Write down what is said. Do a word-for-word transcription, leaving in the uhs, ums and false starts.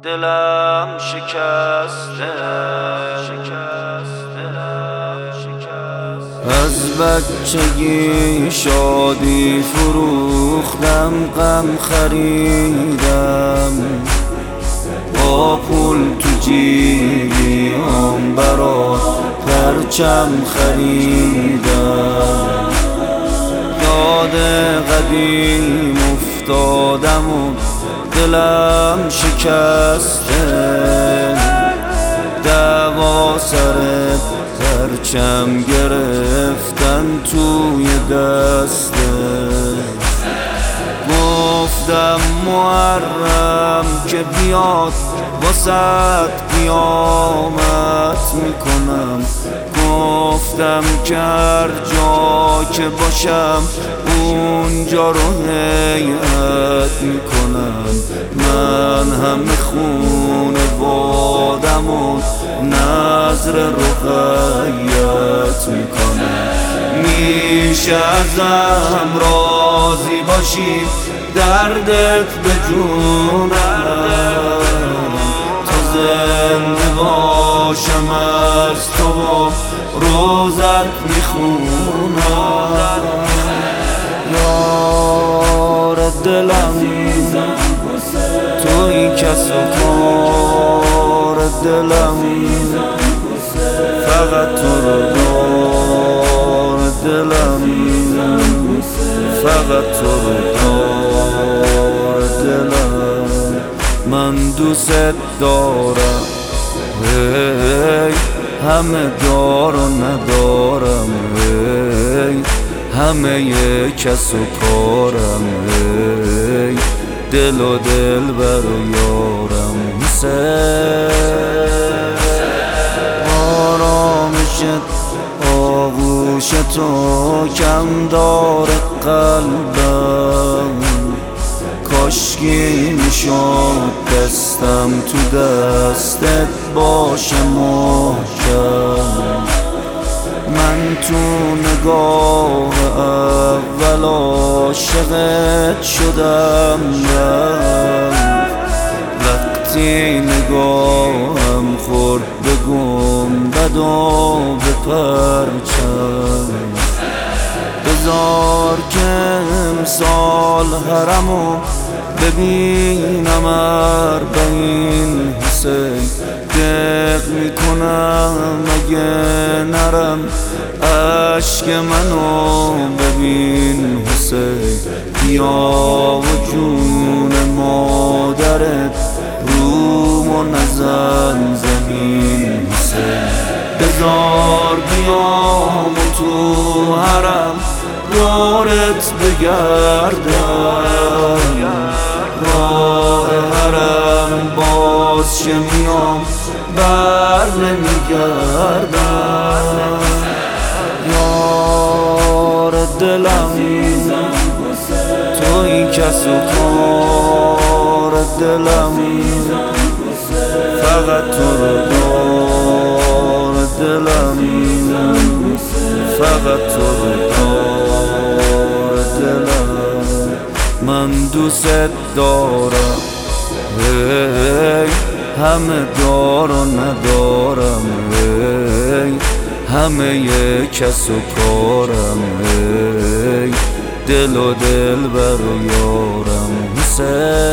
دلم شکسته از بچگی شادی فروختم، غم خریدم، با پول تو جیبم برات پرچم خریدم. یاد قدیم افتادم و دلم شکسته، دعوا سر پرچم گرفتن توی دسته. گفتم محرم که بیاد واسط قیامت میکنم، گفتم که هر جا که باشم اونجا رو هیئت میکنم. من همه خونه بادم و نظر رقیت میکنم. میشه ازم راضی باشی دردت به جونم، تا زنده باشم از تو و روزت میخونم. یار دلم توی کس و کار دلم، فقط تو رو دار دلم، فقط تو رو دار دلم. من دوست دارم، هی همه دار و ندارم، هی همه یه کس و کارم، هی دل و دل بر و یارم. حسین آرامشت آغوش تو کم دار قلبم، کاشکی میشد دستم تو دستت باشه محکم. من تو نگاه اول عاشقت شدم، وقتی نگاهم خورد به گنبد و به پرچم. بذار که امسال حرمو ببینم اربعین حسین، دق میکنم اگه نرم عشق منو ببین حسین. بیا و جون مادرت روم و نزن زمین حسین. بذار بیام و تو حرم دورت بگردم، راه حرم باز چه میام بر نمیگردم. یار دلم توی کس و کار دلم، فقط تو رو دار دلم، فقط تو رو دار دلم. من دوست دارم، هی همه دار و ندارم، هی همه یه کس و کارم، هی دل و دل بر و یارم. حسین